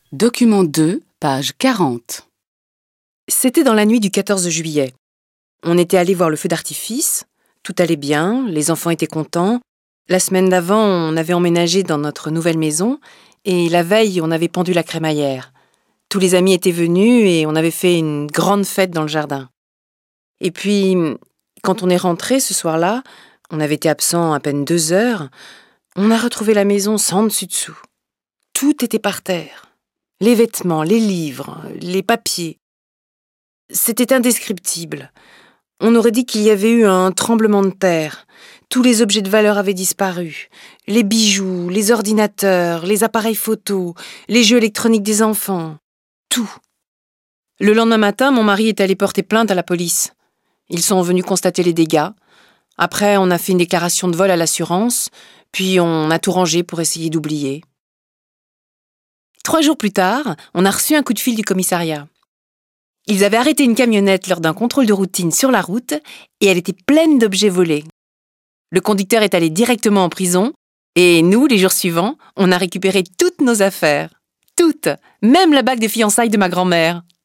Document 2, page 40. C'était dans la nuit du 14 juillet. On était allé voir le feu d'artifice, tout allait bien, les enfants étaient contents. La semaine d'avant, on avait emménagé dans notre nouvelle maison et la veille, on avait pendu la crémaillère. Tous les amis étaient venus et on avait fait une grande fête dans le jardin. Et puis, quand on est rentré ce soir-là, on avait été absent à peine 2 heures, on a retrouvé la maison sans dessus-dessous. Tout était par terre. Les vêtements, les livres, les papiers. C'était indescriptible. On aurait dit qu'il y avait eu un tremblement de terre. Tous les objets de valeur avaient disparu. Les bijoux, les ordinateurs, les appareils photos, les jeux électroniques des enfants. Tout. Le lendemain matin, mon mari est allé porter plainte à la police. Ils sont venus constater les dégâts. Après, on a fait une déclaration de vol à l'assurance, puis on a tout rangé pour essayer d'oublier. 3 jours plus tard, on a reçu un coup de fil du commissariat. Ils avaient arrêté une camionnette lors d'un contrôle de routine sur la route et elle était pleine d'objets volés. Le conducteur est allé directement en prison et nous, les jours suivants, on a récupéré toutes nos affaires. Toutes, même la bague de fiançailles de ma grand-mère.